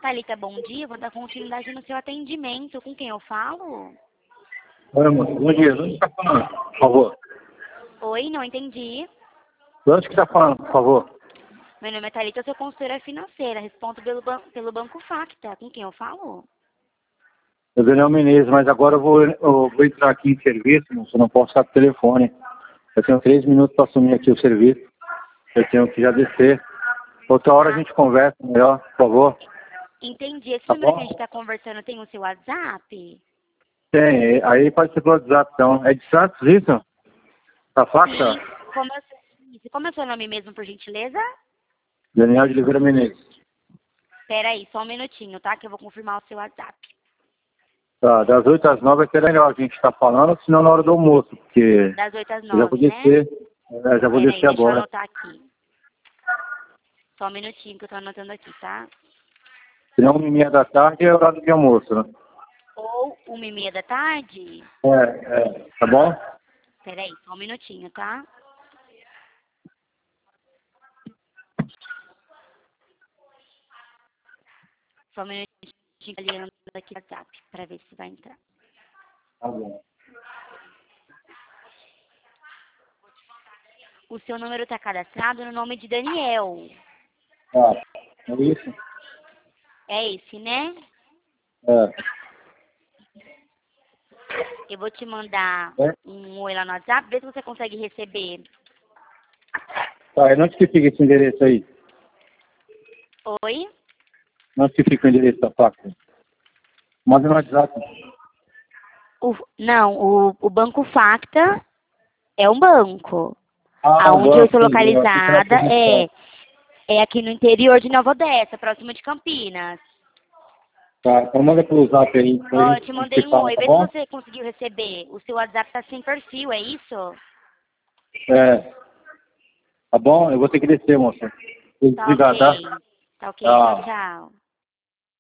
Thalita, bom dia. Vou dar continuidade no seu atendimento. Com quem eu falo? Oi, moço. Bom dia. De onde está falando, por favor? Oi, não entendi. De onde que está falando, por favor? Meu nome é Thalita, eu sou consultora financeira. Respondo pelo Banco Facta. Com quem eu falo? Eu Daniel Menezes, mas agora eu vou entrar aqui em serviço, moço. Eu não posso ficar com o telefone. Eu tenho 3 minutos para assumir aqui o serviço. Eu tenho que já descer. Outra hora a gente conversa melhor, por favor. Entendi. Esse Tá número bom? que a gente está conversando tem o seu WhatsApp? Tem. Aí pode ser pelo WhatsApp, então. É de Santos, isso? Tá fácil? Sim. Como é o seu nome mesmo, por gentileza? Daniel de Oliveira Menezes. Espera aí, só um minutinho, tá? Que eu vou confirmar o seu WhatsApp. Tá, das 8 às 9 é que é melhor a gente estar falando, senão na hora do almoço, porque Das 8 às eu já vou 9, né? descer. Já vou Espera aí, descer deixa eu agora. anotar aqui. Só um minutinho que eu tô anotando aqui, tá? Senão 1h30 da tarde é horário de almoço, né? Ou 1h30 da tarde? Tá bom? Espera aí, só um minutinho, tá? Só um minutinho olhando aqui no WhatsApp pra ver se vai entrar. Tá bom. O seu número tá cadastrado no nome de Daniel. Tá, é isso? É esse, né? É. Eu vou te mandar É? um oi lá no WhatsApp, vê se você consegue receber. Tá, e onde que fica esse endereço aí? Oi? Onde que fica o endereço da faca? Manda no WhatsApp. Não, o Banco Facta é um banco. Ah, o Aonde eu banco, estou entendi. Eu achei que era localizada promoção. é aqui no interior de Nova Odessa, próximo de Campinas. Tá, então manda pelo zap aí, depois Ó, a eu te gente mandei se um fala, oi, tá vê se bom? você conseguiu receber. O seu WhatsApp tá sem perfil, é isso? É. Tá bom? Eu vou ter que descer, moça. Tá Desligar, tá? ok. Tá ok, tchau, Tchau. tchau.